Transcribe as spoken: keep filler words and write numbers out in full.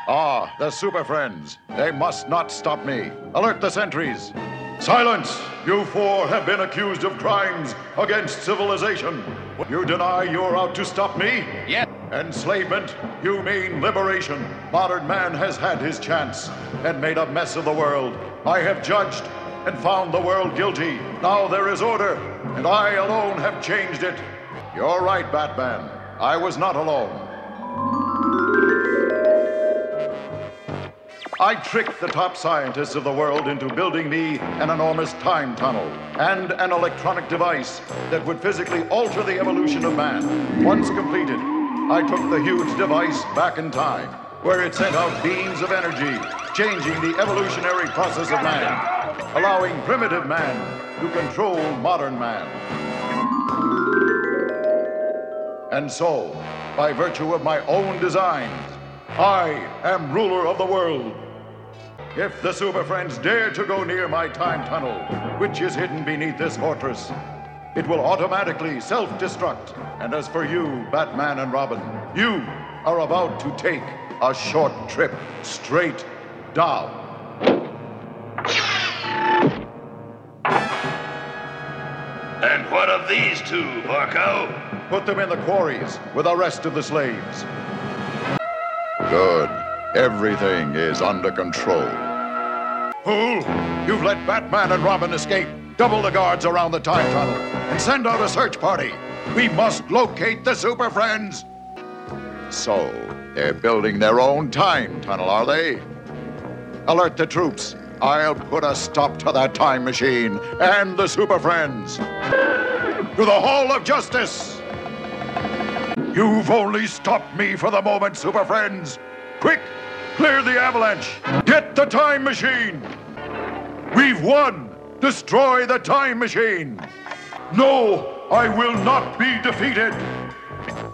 Ah, the Super Friends. They must not stop me. Alert the sentries. Silence! You four have been accused of crimes against civilization. You deny you're out to stop me? Yes. Enslavement? You mean liberation. Modern man has had his chance and made a mess of the world. I have judged and found the world guilty. Now there is order, and I alone have changed it. You're right, Batman. I was not alone. I tricked the top scientists of the world into building me an enormous time tunnel and an electronic device that would physically alter the evolution of man. Once completed, I took the huge device back in time, where it sent out beams of energy, changing the evolutionary process of man, allowing primitive man to control modern man. And so, by virtue of my own designs, I am ruler of the world. If the Super Friends dare to go near my time tunnel, which is hidden beneath this fortress, it will automatically self-destruct. And as for you, Batman and Robin, you are about to take a short trip straight down. And what of these two, Porco? Put them in the quarries with the rest of the slaves. Good. Everything is under control. Fool! You've let Batman and Robin escape. Double the guards around the time tunnel and send out a search party. We must locate the Super Friends. So, they're building their own time tunnel, are they? Alert the troops. I'll put a stop to that time machine and the Super Friends. To the Hall of Justice! You've only stopped me for the moment, Super Friends. Quick, clear the avalanche. Get the time machine. We've won. Destroy the time machine. No, I will not be defeated.